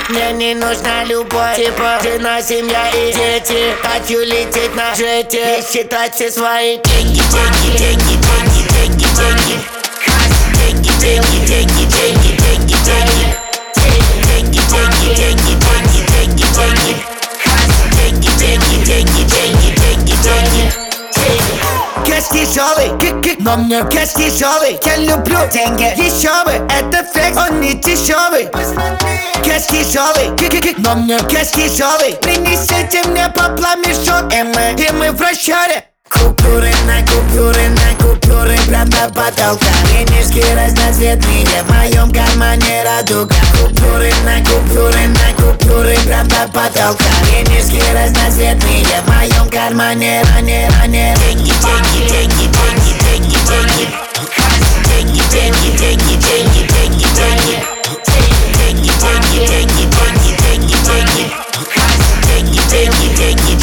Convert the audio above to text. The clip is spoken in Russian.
Мне не нужна любовь, типа жена, семья и дети. Хочу лететь на джете и считать все свои деньги, деньги, деньги, деньги, деньги, деньги. Деньги, деньги, деньги, деньги, деньги, деньги. Деньги, деньги, деньги, деньги, деньги, деньги. Деньги, деньги, деньги, деньги, деньги, деньги. Кэш тяжелый, но мне кэш тяжелый. Я люблю деньги, еще бы, это флекс, он не дешевый. Кэш тяжелый, но мне кэш тяжелый. Принесите мне по пламешок, и мы в расчете. Купюры на купюры, прям до потолка. Денежки разноцветные, в моем кармане радуга. Купюры на купюры, прям до потолка. Денежки разноцветные, в моем кармане ранее. Деньги, деньги, деньги, деньги, деньги, деньги. Деньги, деньги, деньги, деньги, деньги, деньги. Деньги, деньги, деньги, деньги, деньги, деньги. Деньги, деньги, деньги.